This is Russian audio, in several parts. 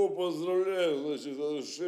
Кого поздравляю, значит,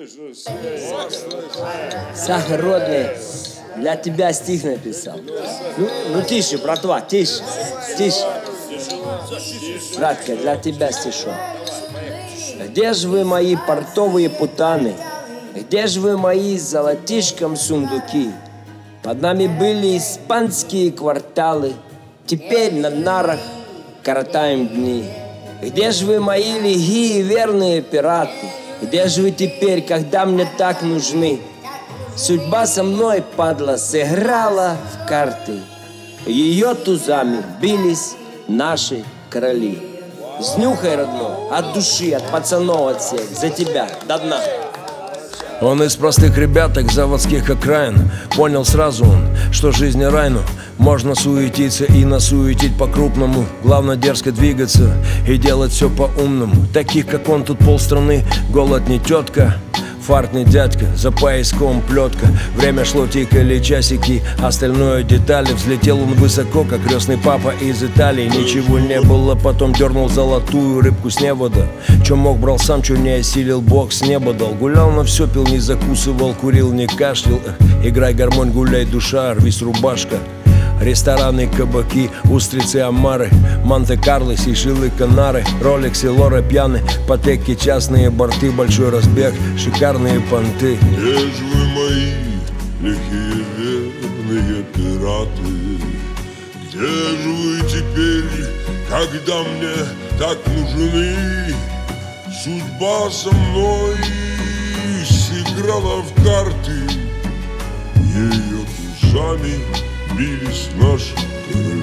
Сахар, родный, для тебя стих написал. Ну тише, братва, тише, тише. Братка, для тебя стишок. Где же вы, мои портовые путаны? Где же вы, мои с золотишком сундуки? Под нами были испанские кварталы, теперь на нарах коротаем дни. Где же вы, мои лихие верные пираты? Где же вы теперь, когда мне так нужны? Судьба со мной, падла, сыграла в карты. Ее тузами бились наши короли. Снюхай, родной, от души, от пацанов, от всех, за тебя, до дна. Он из простых ребяток заводских окраин. Понял сразу он, что жизнь не рай, но можно суетиться и насуетить по-крупному. Главное дерзко двигаться и делать все по-умному. Таких, как он, тут полстраны. Голод не тетка, фарт не дядька, за пояском плетка. Время шло, тикали часики, остальное детали. Взлетел он высоко, как крестный папа из Италии. Ничего не было, потом дернул золотую рыбку с невода. Че мог, брал сам, че не осилил, Бог с неба дал. Гулял на все, пил, не закусывал, курил, не кашлял. Играй гармонь, гуляй, душа, рвись рубашка. Рестораны, кабаки, устрицы, омары, Монте-Карло, Сейшелы, Канары, Ролексы, Лора, пьяны, патеки, частные борты, большой разбег, шикарные понты. Где же вы, мои лихие верные пираты? Где же вы теперь, когда мне так нужны? Судьба со мной сыграла в карты, ее тузами бились наши короли.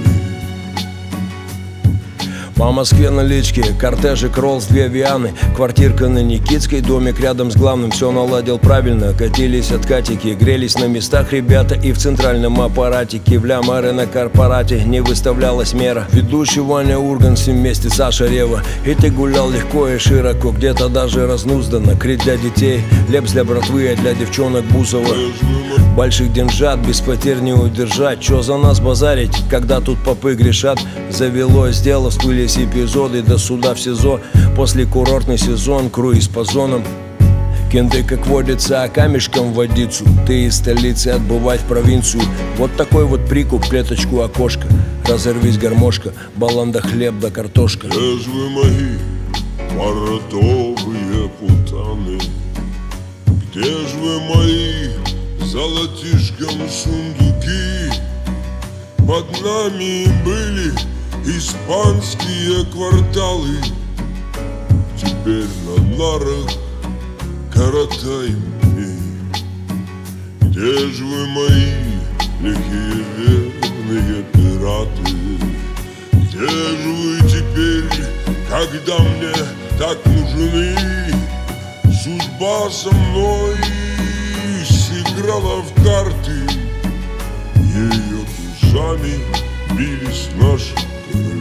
По Москве налички, кортежик, Роллс, 2 Вианы, квартирка на Никитской, домик рядом с главным. Все наладил правильно, катились откатики, грелись на местах ребята и в центральном аппаратике. В лямары на корпорате не выставлялась мера. Ведущий Ваня Ургант, все вместе Саша Рева. И ты гулял легко и широко, где-то даже разнуздано. Крит для детей, лепс для братвы, а для девчонок Бузова. Больших деньжат без потерь не удержать. Че за нас базарить, когда тут попы грешат? Завелось дело, всплыли эпизоды до суда в СИЗО. После курортный сезон, круиз по зонам. Кенты, как водится, а камешком в водицу. Ты из столицы отбывать в провинцию. Вот такой вот прикуп, клеточку окошко. Разорвись гармошка, баланда хлеб да картошка. Где же вы, мои портовые путаны? Где же вы, мои золотишком сундуки? Под нами были испанские кварталы, теперь на нарах коротаем дни. Где же вы, мои лихие верные пираты? Где же вы теперь, когда мне так нужны? Судьба со мной сыграла в карты, ее тузами бились наши короли.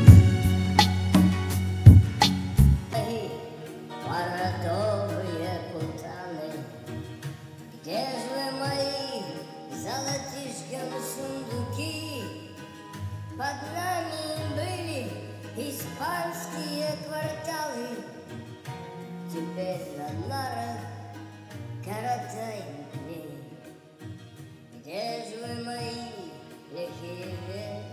Портовые путаны, где же вы, мои золотишком сундуки? Под нами были испанские кварталы, теперь на нарах коротаем дни. Где же вы, мои лихие